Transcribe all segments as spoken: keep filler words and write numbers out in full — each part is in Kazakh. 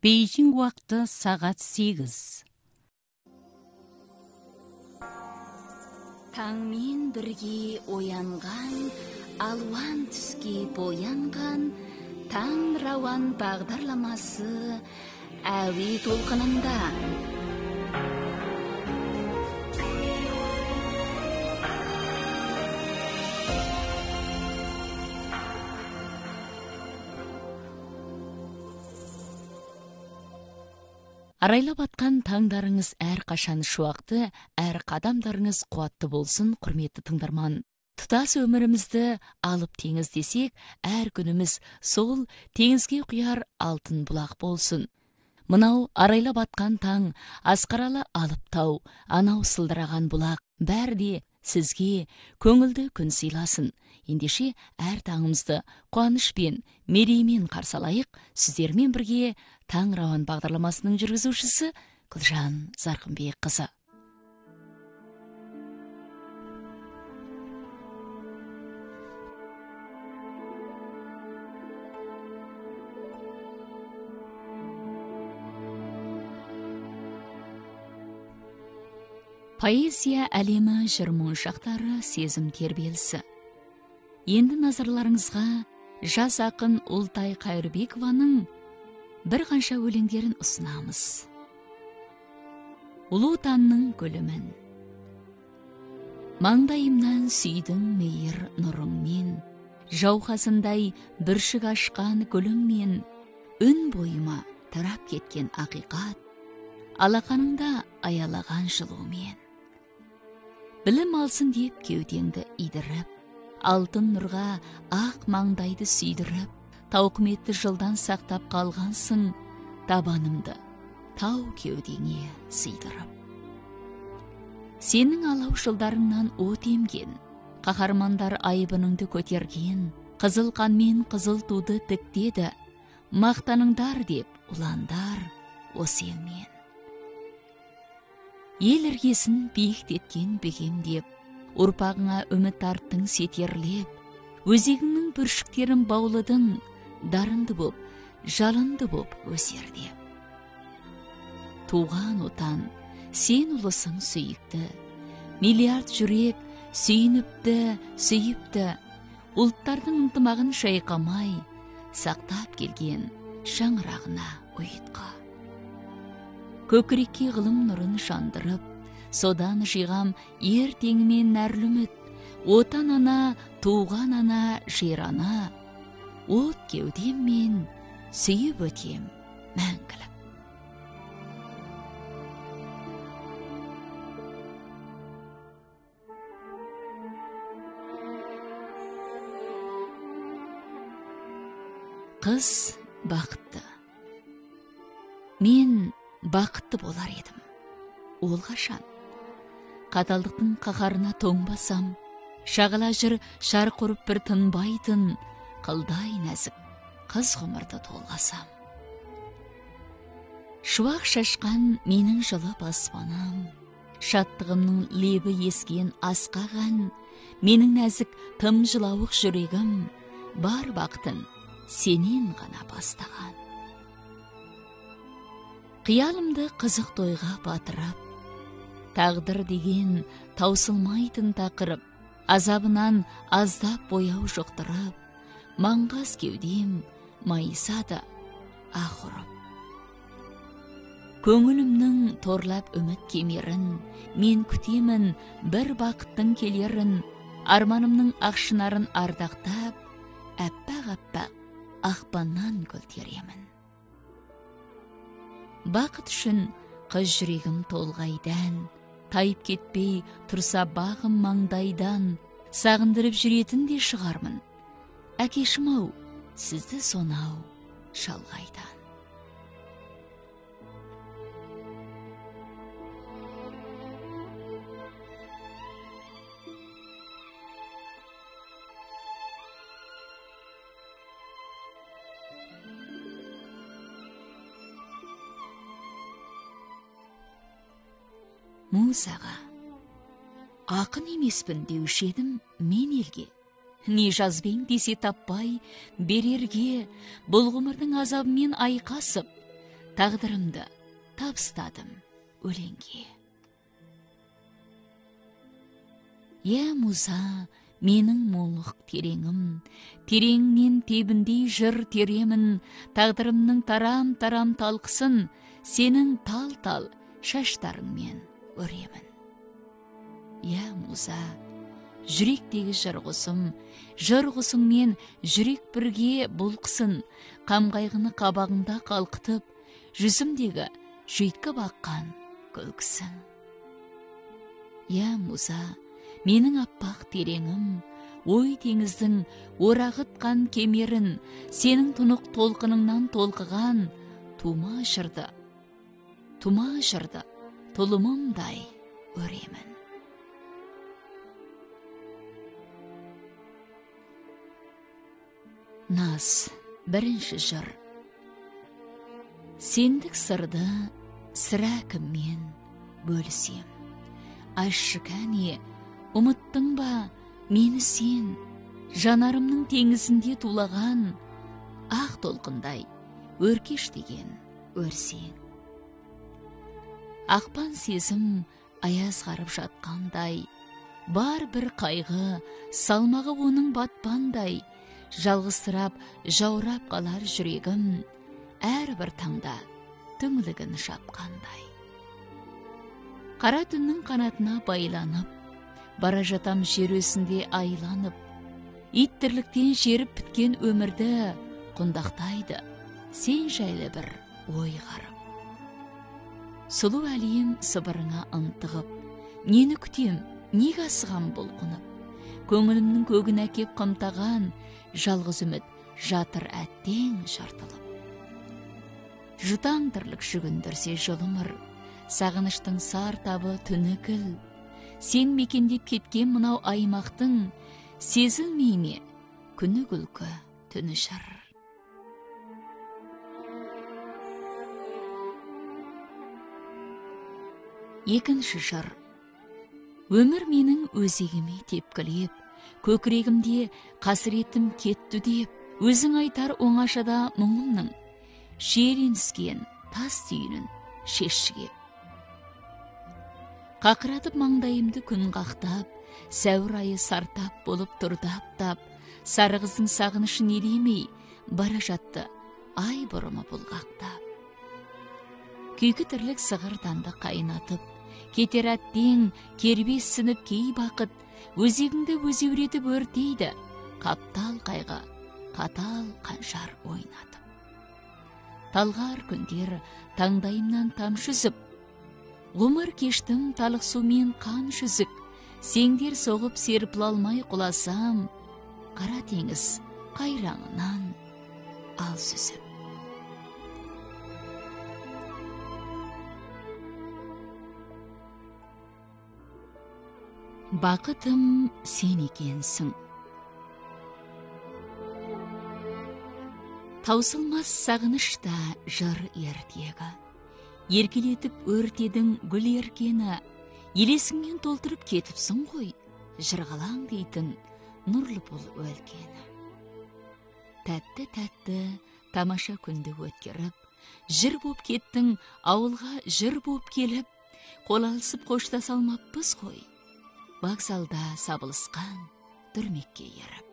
Бейжің уақыты сағат сегіз. Таңмен бірге оянған, алуан түске боянған, таң рауан бағдарламасы әуе толқынында. Арайлап атқан таңдарыңыз әр қашан шуақты, әр қадамдарыңыз қуатты болсын, құрметті тыңдарман. Тұтас өмірімізді алып теңіз десек, әр күніміз сол теңізге құяр алтын бұлақ болсын. Мынау арайлап атқан таң, асқаралы алып тау, анау сылдыраған бұлақ, бәрде сізге көңілді күн сыйласын. Ендеше әр таңымызды қуанышпен, мереймен қарсалайық. Сіздермен бірге Таң рауан бағдарламасының жүргізушісі Гүлжан Зарқынбекқызы. Поэзия әлемі жыр-моншақтары, сезім тербелісі. Енді назарларыңызға жас ақын Ұлтай Қайырбекованың бір қанша өлеңдерін ұсынамыз. Ұлы отанның гүлімін. Маңдайымнан сүйдің мейір нұрыңмен, жауқазындай бүршік ашқан гүліңмен, үн бойыма тарап кеткен ақиқат, алақаныңда аялаған жылумен. Білім алсын деп кеудеңді идіріп, алтын нұрға ақ маңдайды сүйдіріп, тауқыметті жылдан сақтап қалғансың, табанымды тау кеудеңе сыйдырып. Сенің алау жылдарыңнан от емген, қаһармандар айбыныңды көтерген, қызыл қанмен қызыл туды тіктеді, мақтаныңдар деп ұландар осеңмен. Ел іргесін биіктеткен бекемдеп, ұрпағыңа үміт арттың сетерлеп, өзегіңнің бүршіктерін баулыдың, дарынды боп, жалынды боп өсерде. Туған отан, сен ұлысың сүйікті, миллиард жүрек сүйініпті, сүйіпті, ұлттардың ынтымағын шайқамай, сақтап келген шаңырағына ұйытқа. Көкірекке ғылым нұрын шандырып, содан жиғам ертеңімен нәрлі үміт, отан ана, туған ана, жер ана, от кеудем мен сүйіп өтем мәңгілік. Қыз бақытты. Мен бақытты болар едім. Ол қашан? Қаталдықтың қаһарына тоңбасам, шағала жыр шарқ ұрып бір тынбайтын, қылдай нәзік қыз ғұмырды толғасам. Шуақ шашқан менің жылы аспанам, шаттығымның лебі ескен асқаған, менің нәзік тым жылауық жүрегім, бар бақытын сенен ғана бастаған. Қиялымды қызық тойға батырып, тағдыр деген таусылмайтын тақырып, азабынан аздап бояу жоқтырып, маңғаз кеудем майысады ақ ұрып. Көңілімнің торлап үміт кемерін, мен күтемін бір бақыттың келерін, арманымның ақшынарын ардақтап, әппақ-әппақ ақпаннан гүлдеремін. Бақыт үшін қыз жүрегім толғайдан, тайып кетпей тұрса бағым маңдайдан, сағындырып жүретін де шығармын. Әкешім-ау, сізді сонау шалғайдан. Музаға. Ақын емеспін деуші едім мен елге. Не жазбен десе таппай, берерге, бұл ғұмырдың азабымен айқасып, тағдырымды табыстадым өлеңге. Е муза, менің мұңлық тереңім, тереңнен тебіндей жыр теремін, тағдырымның тарам-тарам талқысын сенің тал-тал шаштарыңмен өремін. Е муза, жүректегі жыр құсым, жыр құсыңмен жүрек бірге бұлқсын, қам-қайғыны қабағында қалқытып, жүзімдегі жүйткіп аққан күлкісін. Е муза, менің аппақ тереңім, ой теңіздің орағытқан кемерін, сенің тұнық толқыныңнан толқыған тума жырды, тума жырды тұлымымдай өремін. Наз, бірінші жыр. Сендік сырды сірә кіммен бөлісем. Айтшы кәне, ұмыттың ба мені сен, жанарымның теңізінде тулаған ақ толқындай өркеш деген өрсең. Ақпан сезім аяз қарып жатқандай, бар бір қайғы салмағы оның батпандай, жалғызсырап жаурап қалар жүрегім, әрбір таңда түңлігін шапқандай. Қара түннің қанатына байланып, бара жатам жер өсінде айланып, ит тірліктен жеріп біткен өмірді құндақтайды сен жайлы бір ой қарып. Сұлу әлем сыбырыңа ынтығып, нені күтем, неге асығам бұлқынып, көңілімнің көгін әкеп қымтаған жалғыз үміт жатыр әттең жартылып. Жұтаң тірлік жүгіндірсе жылымыр, сағыныштың сар табы түні кіл, сен мекендеп кеткен мынау аймақтың сезілмей ме күні күлкі түні шыр. Екінші жыр. Өмір менің өзегіме тепкілеп, көкірегімде қасіретім кетті деп, өзің айтар оңашада мұңымның шиеленіскен тас түйінін шешшіге. Қақыратып маңдайымды күн қақтап, сәуір айы сартап болып тұрдаптап, сары қыздың сағынышын елемей бара жатты ай бұрымы бұлғақтап. Күйкі тірлік сығырданды қайнатып, кетер әттең кербес сынып кей бақыт, өзегіңді өзеуретіп өртейді қаптал қайғы, қатал қанжар ойнатып. Талғар күндер таңдайымнан тамшы үзіп, ғұмыр кештім талық сумен қан жүзік, сеңдер соғып серпіл алмай құласам, қара теңіз қайраңынан ал сүзіп. Бақытым сен екенсің. Таусылмас сағынышта жыр ертегі, еркелетіп өртедің гүл еркені, елесіңмен толтырып кетіпсің ғой, жырғалаң дейтін нұрлы бұл өлкені. Тәтті-тәтті тамаша күнді өткеріп, жыр боп кеттің ауылға жыр боп келіп, қол алысып қоштаса алмаппыз ғой, вокзалда сабылысқан дүрмекке еріп.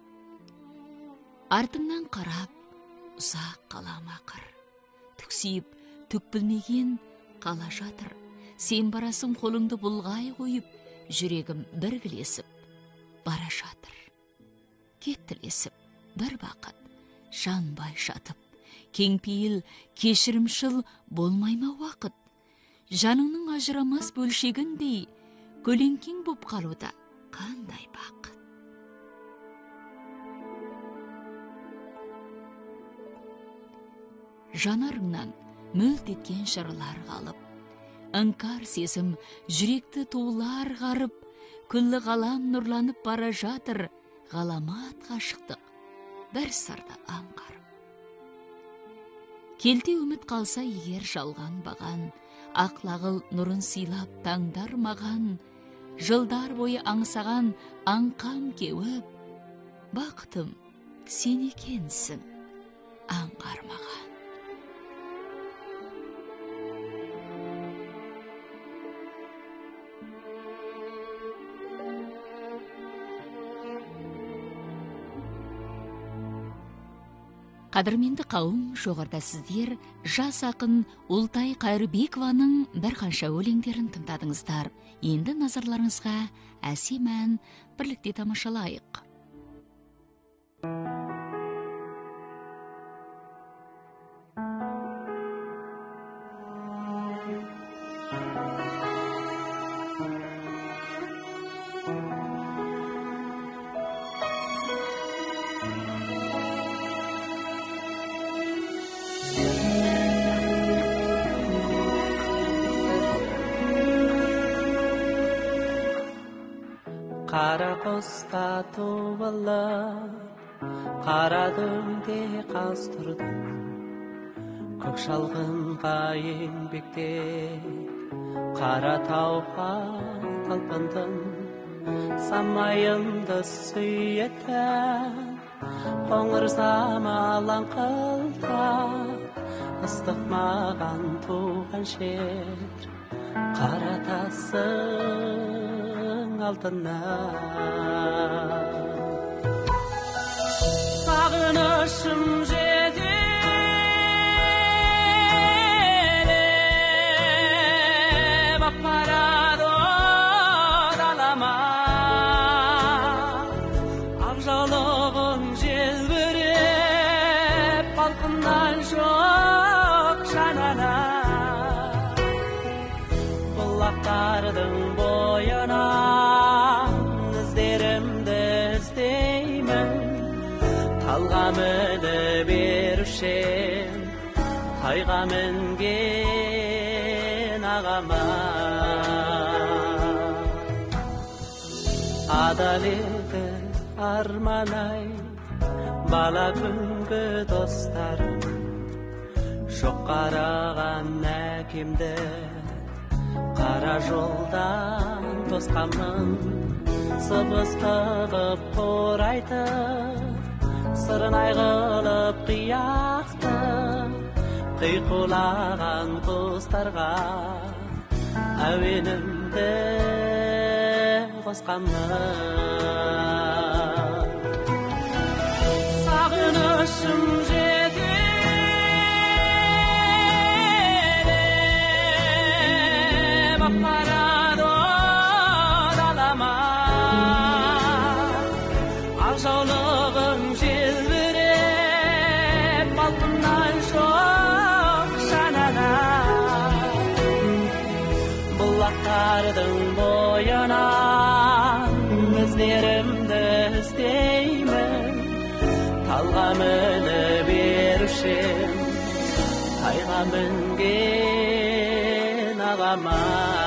Артыңнан қарап, ұзақ қалам ақыр, түксиіп, түк білмеген қала жатыр, сен барасың қолыңды бұлғай қойып, жүрегім бір кілесіп, бара жатыр. Кеттілесіп, бір бақыт, жанбай жатып, кеңпейіл, кешірімшіл болмайма уақыт, жаныңның ажырамас бөлшегіндей, көлеңкең боп қалуда қандай бақыт. Жанарыңнан мөлт еткен жырлар қалып, ыңкар сезім жүректі тулар ғарып, күллі ғалам нұрланып бара жатыр, ғаламат ғашықтық бір сырды аңғарып. Келте үміт қалса егер жалған баған, ақлағыл нұрын сыйлап таңдар маған, жылдар бойы аңсаған аңқам кеуіп, бақытым сен екенсің аңғармаған. Қадірменді қауым, жоғарда сіздер жас ақын Ұлтай Қайырбекованың бір қанша өлеңдерін тыңдадыңыздар. Енді назарларыңызға әсем ән бірлікте тамашалайық. Қара құста туылып, қара дөңде қаз тұрдым, көк шалғынға еңбекте, қара тауға талпындым, самайымды сүйетіп, қоңыр самал аңқылдап, ыстық маған туған жер, қара тасың алтыннан. Сағынышым жетелеп апарады далама, ақ жаулығың желбіреп балқыннан жоқ жанана, бұлақтардың бойына іздерімді іздеймін, талға мініп ерушем, тайға мінген ағама. Адал еді арман-ай, бала күнгі достарым, жоқ қараған әкемді, қара жолдан тосқанмын, сыбыс қылып қорайтып, сырын айғылып қияқты, қиқулаған құстарға әуенімді қосқанмын. Сағынышым жетелеп апарады далама, ақ жаулығың желбіреп балқыннан жоқ жанана, бұлақтардың бойынан іздерімді іздеймін, талға мініп ерушем, тайға мінген ағама.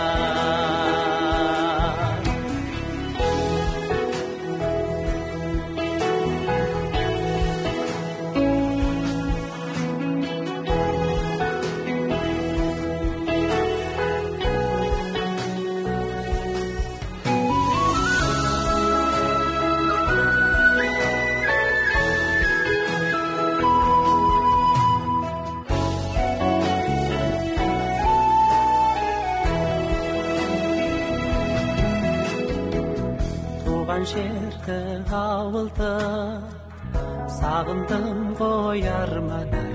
Жерді ауылды сағындым ғой арман-ай,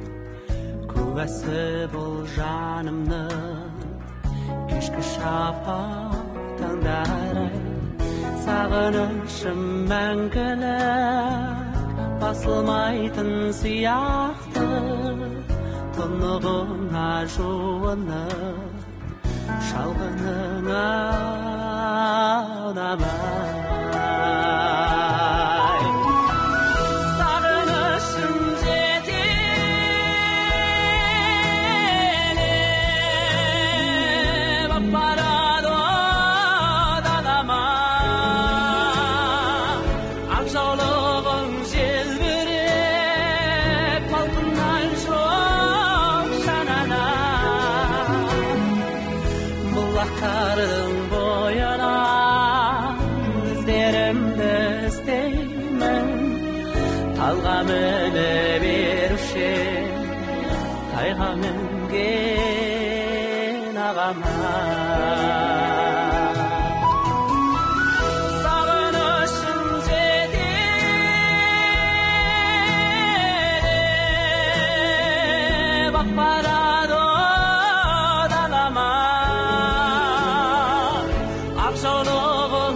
куәсі бұл жанымның кешкі шапақ таңдар-ай. Сағынышым мәңгілік басылмайтын сияқты, тұнығыңа жуынып шалғыныңа аунамай. Сағынышым жетелеп апарады далама, ақ жаулығың желбіреп балқыннан жоқ жанана, бұлақтардың бойынан іздерімді іздеймін, талға мініп ерушем, тайға мінген ағама. Сағынышым жетелеп барады далама ақ жаулығың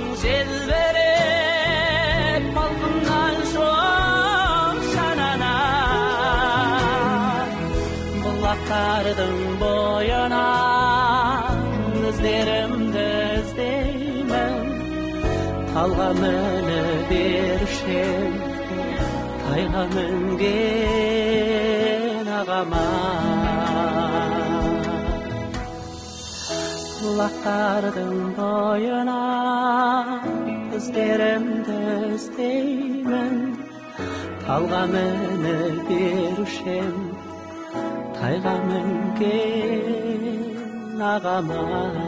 желбіреп балқынған шоқ шанана бұлақтардың бойына іздерімді іздеймін талға мініп ершем тайға мінген ағама бұлақтардың бойына іздерімді іздеймін талға мініп ершем тайға мінген ағама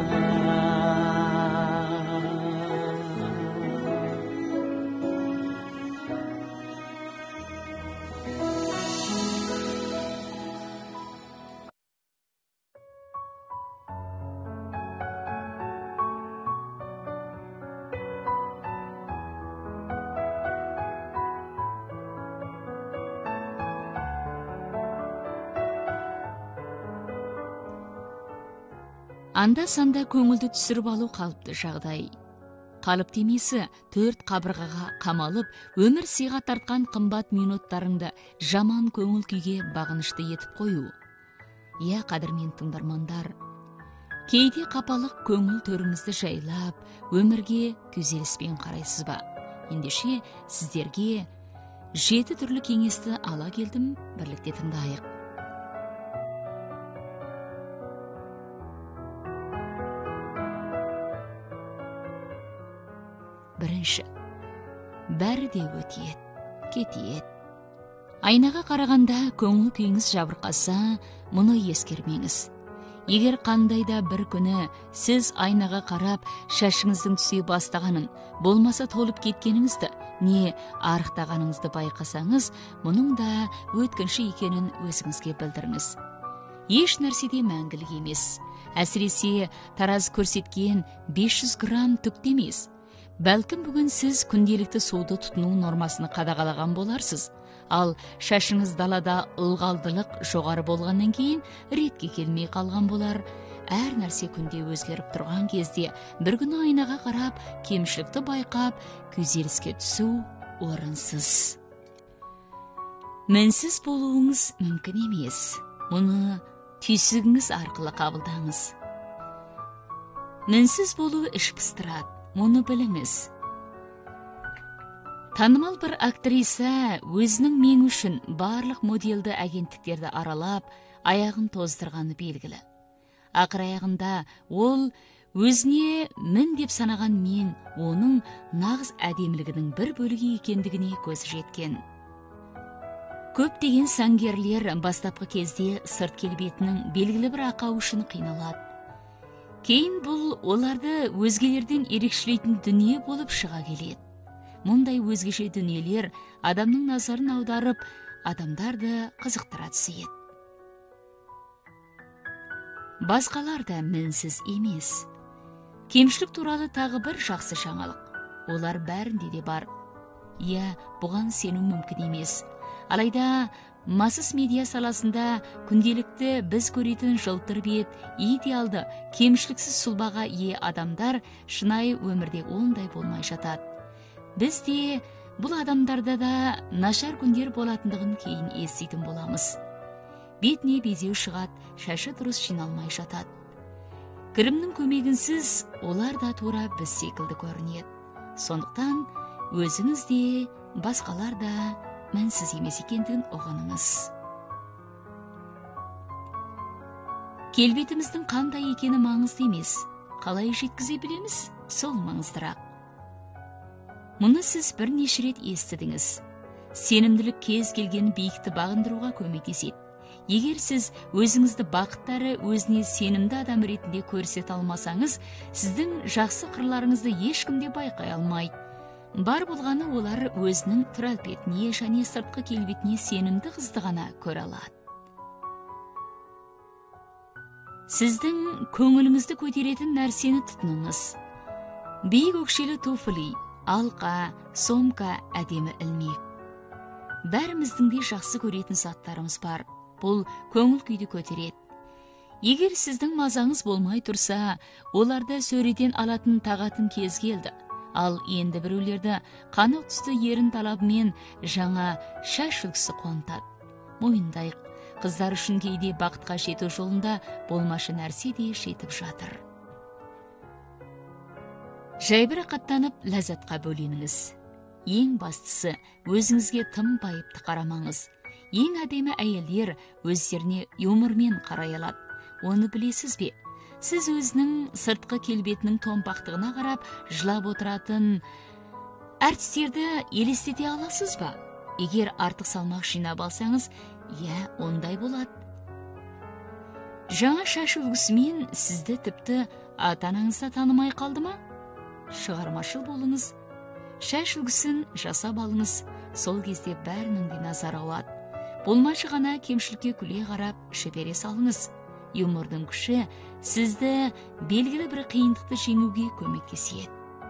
Анда-санда көңілді түсіріп алу қалыпты жағдай. Қалыпты емесі төрт қабырғаға қамалып, өмір сыйға тартқан қымбат минуттарыңды жаман көңіл күйге бағынышты етіп қою. Иә, қадірмен тыңдармандар, кейде қапалық көңіл төріңізді жайлап, өмірге күйзеліспен қарайсыз ба? Ендеше сіздерге жеті түрлі кеңесті ала келдім, бірлікте тыңдайық. Бірінші, бәрі де өтеді, кетеді. Айнаға қарағанда көңіл күйіңіз жабырқаса, мұны ескермеңіз. Егер қандайда бір күні сіз айнаға қарап, шашыңыздың түсе бастағанын, болмаса толып кеткеніңізді, не арықтағаныңызды байқасаңыз, мұның да өткінші екенін өзіңізге білдіріңіз. Еш нәрседе мәңгілік емес. Әсіресе тараз көрсеткен бес жүз грамм түкте емес. Бәлкім бүгін сіз күнделікті суды тұтыну нормасыны қадағалаған боларсыз, ал шашыңыз далада ылғалдылық жоғары болғаннан кейін ретке келмей қалған болар. Әр нәрсе күнде өзгеріп тұрған кезде бір күні айнаға қарап, кемшілікті байқап, күйзеліске түсу орынсыз. Мінсіз болуыңыз мүмкін емес. Мұны түйсігіңіз арқылы қабылдаңыз. Мінсіз болу іш пыстырады. Мұны біліңіз. Танымал бір актриса өзінің мен үшін барлық моделді агенттіктерді аралап, аяғын тоздырғаны белгілі. Ақыр аяғында ол өзіне мін деп санаған мен оның нағыз әдемілігінің бір бөлігі екендігіне көзі жеткен. Көптеген сәнгерлер бастапқы кезде сырт келбетінің белгілі бір ақау үшін қиналады. Кейін бұл оларды өзгелерден ерекшелейтін дүние болып шыға келеді. Мұндай өзгеше дүниелер адамның назарын аударып, адамдарды қызықтыра түседі. Басқалар да мінсіз емес. Кемшілік туралы тағы бір жақсы жаңалық. Олар бәрінде де бар. Иә, бұған сену мүмкін емес. Алайда масс медиа саласында күнделікті біз көретін жылтыр бет, идеалды, кемшіліксіз сұлбаға ие адамдар шынайы өмірде ондай болмай жатады. Біз де бұл адамдарда да нашар күндер болатындығын кейін еститін боламыз. Бетіне безеу шығады, шашы дұрыс жиналмай жатады. Кірімнің көмегінсіз олар да тура біз секілді көрінеді. Сондықтан өзіңіз де, басқалар да мәнсіз емес екендігін ұғыныңыз. Келбетіміздің қандай екені маңызды емес. Қалай жеткізе білеміз, сол маңыздырақ. Мұны сіз бірнеше рет естідіңіз. Сенімділік кез келген биікті бағындыруға көмектеседі. Егер сіз өзіңізді бақыттары өзіне сенімді адам ретінде көрсете алмасаңыз, сіздің жақсы қырларыңызды ешкімде байқай алмайды. Бар болғаны олар өзінің түр-әлпетіне және сыртқы келбетіне сенімді қызды ғана көре алады. Сіздің көңіліңізді көтеретін нәрсені тұтыныңыз. Биік өкшелі туфли, алқа, сомка, әдемі ілмек. Бәріміздің де жақсы көретін заттарымыз бар. бұл көңіл күйді көтереді. Егер сіздің мазаңыз болмай тұрса, оларды сөреден алатын тағатын кез келді. Ал енді біреулерді қанық түсті ерін талабымен жаңа шаш үлгісі қуантады. Мойындайық, қыздар үшін кейде бақытқа жету жолында болмашы нәрсе де жетіп жатыр. Жайбарақаттанып ләззатқа бөленіңіз. Ең бастысы, өзіңізге тым байыпты қарамаңыз. Ең әдемі әйелдер өздеріне юмормен қарай алады. Оны білесіз бе? Сіз өзінің сыртқы келбетінің томпақтығына қарап, жылап отыратын әртістерді елестете аласыз ба? Егер артық салмақ жинап алсаңыз, иә, ондай болады. Жаңа шаш үлгісімен сізді тіпті ата-анаңыз да танымай қалды ма? Шығармашыл болыңыз. Шаш үлгісін жасап алыңыз. Сол кезде бәрінің де назар ауады. Болмашы ғана кемшілікке күле қарап, жібере салыңыз. Юмордың күші сізді белгілі бір қиындықты жеңуге көмектеседі.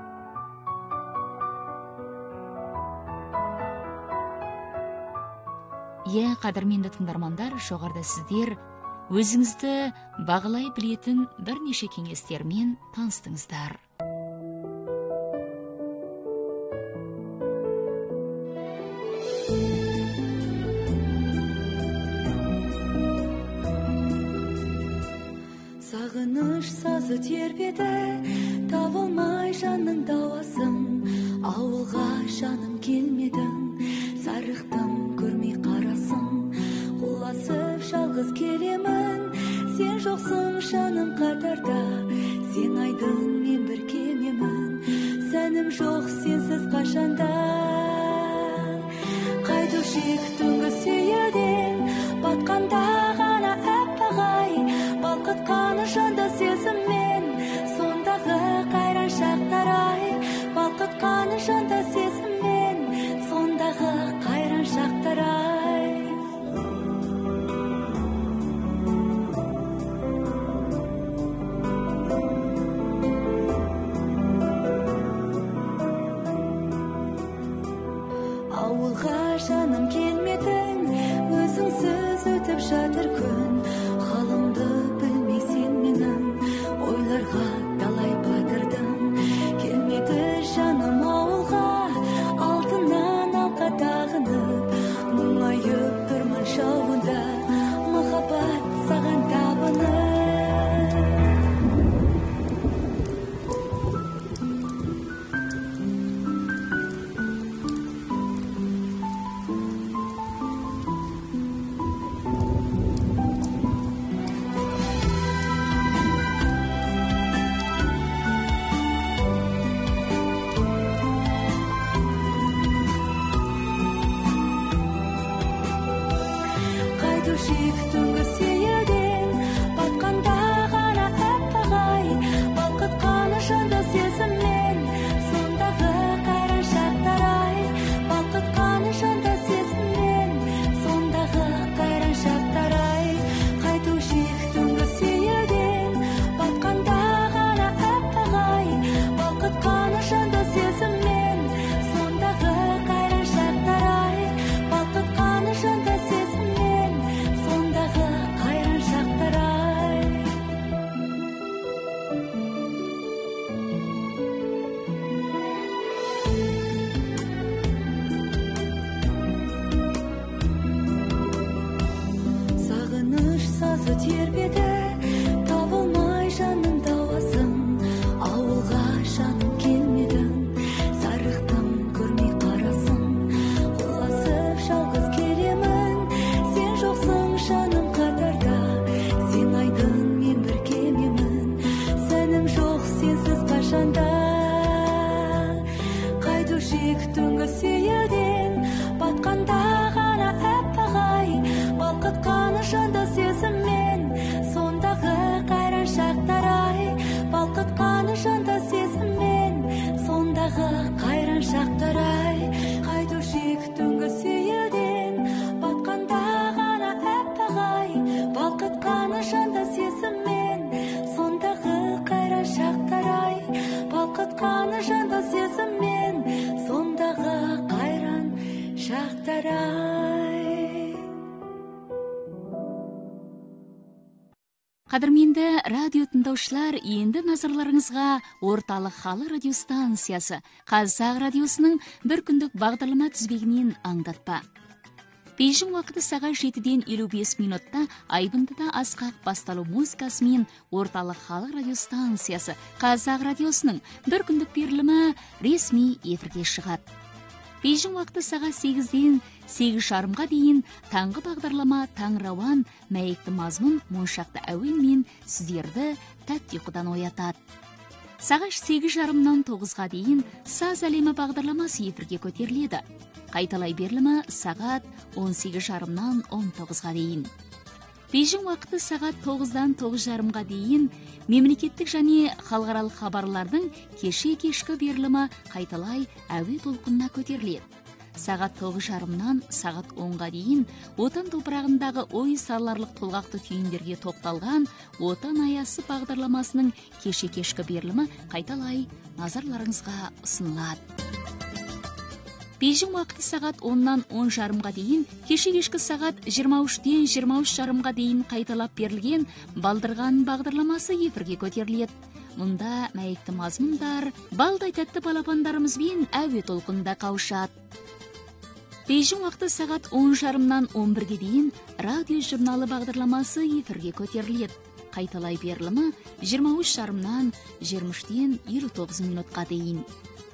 Е, қадірменді тыңдармандар, жоғарыда сіздер өзіңізді бағалай білетін бірнеше кеңестермен таныстыңыздар. Сағыныш сазы тербеді, табылмай жанның дауасын. Ауылға жаным келмедің, сарықтым көрмей қарасын. Құласып жалғыз келемін, сен жоқсың жаным қатарда. Сен айдың, мен бір кемемін, сәнім жоқ сенсіз қашанда. Қайтушек түнгі сүйеден, батқанда ғана әппағай. Балқытқаны жанда сезіммен, сондағы қайран шақтар ай. Балқытқаны жанда сезіммен, сондағы қайран шақтар ай. Ауылға жаным келмедің, өзіңсіз өтіп жатыр күн. Халымды білмей сен менің, ойларға талай батырдың. Келмеді жаным ауылға, алтыннан алқа тағынып. Мұңайып тұрмын шауында, махаббат саған табынып. Қайтушек түнгі сейілден, батқанда ғана әппағай. Балқытқаны жанда сезіммен, сондағы қайран шақтар ай. Балқытқаны жанда сезіммен, сондағы қайран шақтар ай. Қайтушек түнгі сейілден, батқанда ғана әппағай. Балқытқаны жанда сезіммен, сондағы қайран шақтар ай. Балқытқаны жанда сезіммен, сондағы қайран шақтар ай. Сағыныш сазы тербеді, табылмай жанның дауасын. Ауылға жаным келмедің, сарықтым көрмей қарасын. Құласып жалғыз келемін, сен жоқсың жаным қатарда. Сен айдың, мен бір кемемін, сәнім жоқ сенсіз қашанда. Қайтушек түнгі сейілден, батқанда ғана әппағай. Балқытқаны жанда сезіммен, Қадірменді радио тыңдаушылар, енді назарларыңызға орталық халық радиостанциясы Қазақ радиосының бір күндік бағдарлама тізбегінен аңдатпа. Бейжің уақыты сағат жетіден елу бес минутта айбындыда асқақ басталу музыкасымен орталық халық радиостанциясы Қазақ радиосының бір күндік берілімі ресми эфирге шығады. Бейжің уақыты сағат сегізден сегіз жарымға дейін таңғы бағдарлама таң рауан мәйекті мазмұн моншақты әуенмен сіздерді тәтті ұйқыдан оятады. Сағат сегіз жарымнан тоғызға дейін саз әлемі бағдарламасы эфирге көтеріледі. Қайталай берілімі сағат он сегіз жарымнан он тоғызға дейін. Бейжің уақыты сағат тоғыздан тоғыз жарымға дейін мемлекеттік және халықаралық хабарлардың кеше кешкі берілімі қайталай әуе толқынына көтеріледі. Сағат тоғыз жарымнан сағат онға дейін отан топырағындағы ой сарларлық толғақты түйіндерге тоқталған отан аясы бағдарламасының кеше кешкі берілімі қайталай назарларыңызға ұсынылады. Бейжің уақыты сағат оннан он жарымға дейін, кеше кешкі сағат жиырма үштен жиырма үш жарымға дейін қайталап берілген балдырған бағдарламасы эфирге көтеріледі. Мұнда мәйекті мазмұндар балдай тәтті балапандарымызбен әуе толқынында қауышады. Бейжің уақыты сағат он жарымнан он бірге дейін радио журналы бағдарламасы эфирге көтеріледі. Қайталай берілімі жиырма үш жарымнан жиырма үштен елу тоғыз минутқа дейін.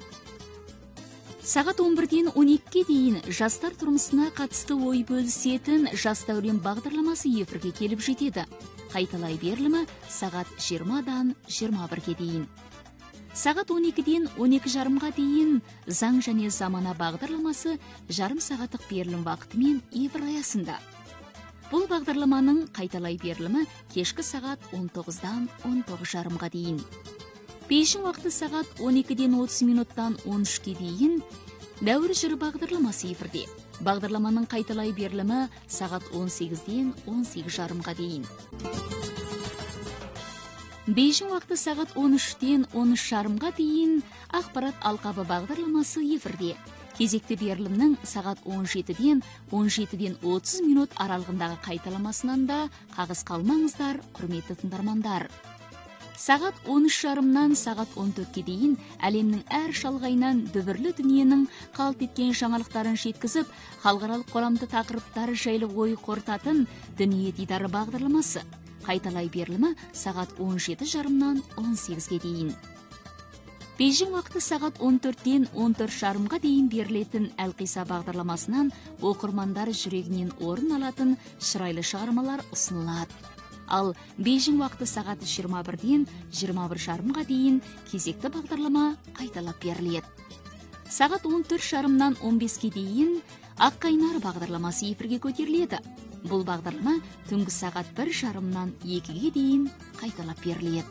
Сағат он бірден он екіге дейін жастар тұрмысына қатысты ой бөлісетін жас дәурен бағдарламасы эфирге келіп жетеді. Қайталай берілімі сағат жиырмадан жиырма бірге дейін. Сағат он екіден он екі жарымға дейін заң және замана бағдарламасы жарым сағаттық берілім уақытымен эфир аясында. Бұл бағдарламаның қайталай берілімі кешкі сағат он тоғыздан он тоғыз жарымға дейін. Бейжің уақыты сағат он екіден отыз минуттан он үшке дейін дәуір жыры бағдарламасы эфирде. Бағдарламаның қайталай берілімі сағат он сегізден он сегіз жарымға дейін. Бейжің уақыты сағат он үштен он үш жарымға дейін ақпарат алқабы бағдарламасы эфирде. Кезекті берілімнің сағат он жетіден он жетіден отыз минут аралығындағы қайталамасынан да қағыс қалмаңыздар, құрметті тыңдармандар. Сағат он үш жарымнан сағат он төртке дейін әлемнің әр шалғайынан дүбірлі дүниенің қалт еткен жаңалықтарын жеткізіп, халықаралық қоғамды тақырыптары жайлы ой қорытатын дүние дидары бағдарламасы. Қайталай берілімі сағат он жеті жарымнан он сегізге дейін. Бейжің уақыты сағат он төрттен он төрт жарымға дейін берілетін әлқиса бағдарламасынан оқырмандар жүрегінен орын алатын шырайлы шығармалар ұсынылады. Ал Бейжің уақыты сағат жиырма бірден жиырма бір жарымға дейін кезекті бағдарлама қайталап беріледі. Сағат он төрт жарымнан он беске дейін Аққайнар бағдарламасы эфирге көтеріледі. Бұл бағдарлама түнгі сағат бір жарымнан екіге дейін қайталап беріледі.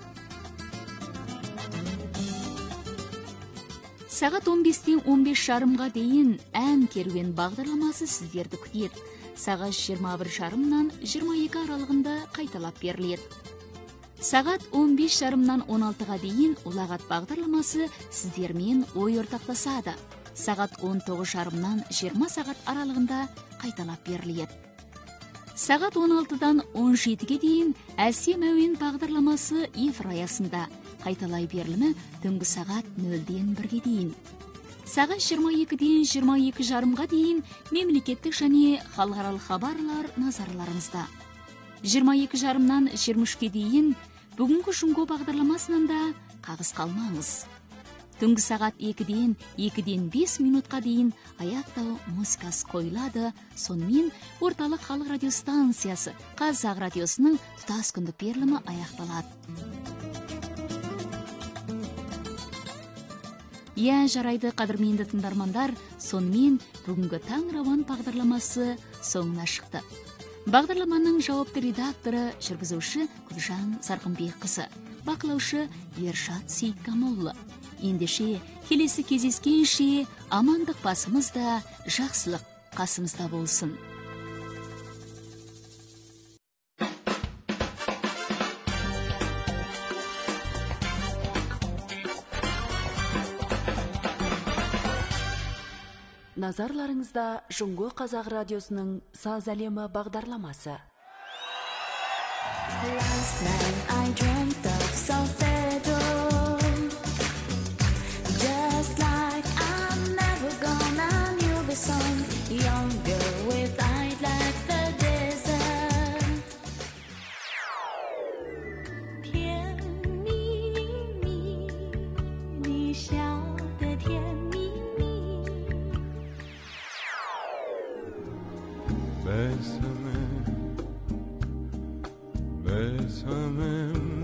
Сағат он бестен он бес жарымға дейін ән керуен бағдарламасы сіздерді күтеді. Сағат жиырма бір жарымнан жиырма екі аралығында қайталап беріледі. Сағат он бес жарымнан он алтыға дейін ұлағат бағдарламасы сіздермен ой ортақтасады. Сағат он тоғыз жарымнан жиырма сағат аралығында қайталап беріледі. Сағат он алтыдан он жетіге дейін әсем әуен бағдарламасы эфир аясында. Қайталай берілімі түнгі сағат нөлден бірге дейін. Сағат жиырма екіден жиырма екі жарымға дейін мемлекеттік және халықаралық хабарлар назарларыңызда. жиырма екі жарымнан жиырма үшке дейін бүгінгі жұңго бағдарламасынан да қағыс қалмаңыз. Түнгі сағат екіден екіден бес минутқа дейін аяқтау музыкасы қойылады. Сонымен орталық халық радиостанциясы Қазақ радиосының тұтас күндік берілімі аяқталады. Иә, жарайды, қадірменді тыңдармандар, сонымен бүгінгі таң рауан бағдарламасы соңына шықты. Бағдарламаның жауапты редакторы, жүргізуші Гүлжан Сарқынбекқызы, бақылаушы Ершат Сейткамоллы. Ендеше келесі кездескенше амандық басымызда, жақсылық қасымызда болсын. Назарларыңызда Жұңго Қазақ радиосының саз әлемі бағдарламасы. Last night I dreamt of solfeggio, just like I'm never gonna knew the song. Younger with eyes like the desert. 甜蜜蜜，你笑得甜蜜蜜。 Bésame, bésame